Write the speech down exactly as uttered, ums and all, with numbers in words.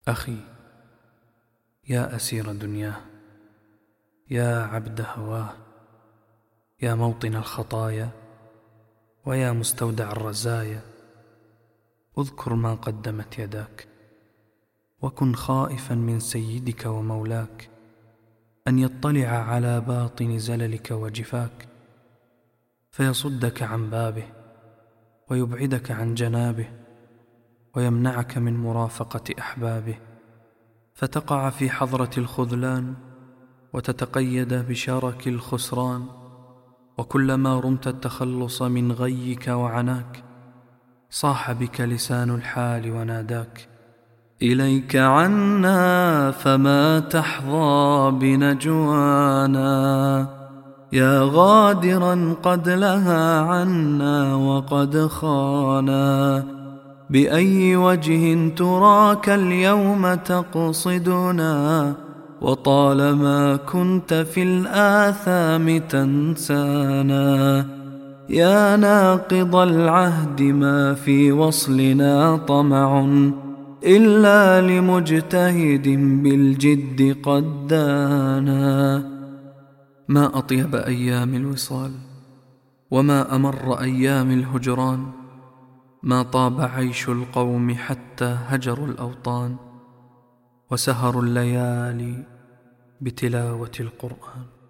أخي، يا أسير دنياه، يا عبد هواه، يا موطن الخطايا، ويا مستودع الرزايا، اذكر ما قدمت يداك، وكن خائفا من سيدك ومولاك أن يطلع على باطن زللك وجفاك، فيصدك عن بابه ويبعدك عن جنابه ويمنعك من مرافقة أحبابه، فتقع في حضرة الخذلان وتتقيد بشرك الخسران. وكلما رمت التخلص من غيك وعناك صاح بك لسان الحال وناداك: إليك عنا فما تحظى بنجوانا، يا غادرا قد لها عنا وقد خانا، بأي وجه تراك اليوم تقصدنا، وطالما كنت في الآثام تنسانا، يا ناقض العهد ما في وصلنا طمع إلا لمجتهد بالجد قد دانا. ما أطيب أيام الوصال، وما أمر أيام الهجران، ما طاب عيش القوم حتى هجروا الأوطان وسهروا الليالي بتلاوة القرآن.